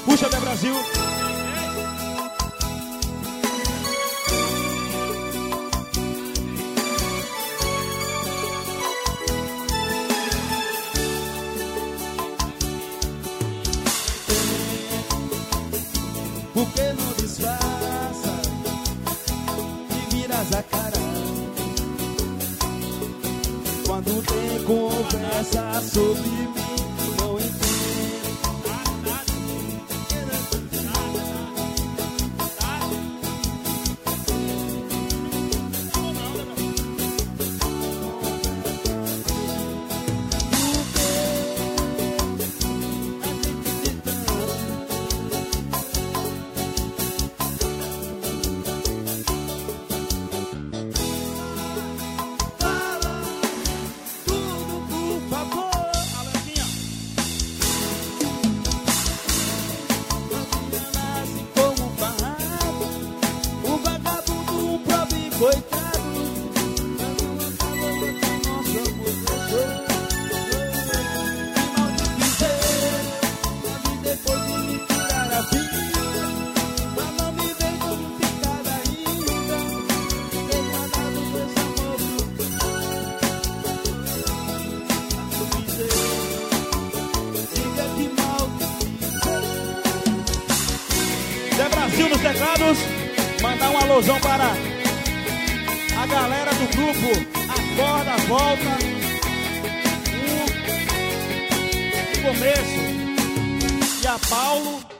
Puxa, Dé Brasil. Por que não disfarça e viras a cara quando tem conversa sobre mim? Não entendo. Coitado, não acabou com nosso amor. Que mal de dizer, pode depois de me tirar a vida, mas não me vem como ficar ainda, degradado desse amor. Diga que mal de dizer. Dé Brasil nos teclados. Mandar um alôzão para a galera do grupo Acorda, Volta, o Começo e a Paulo.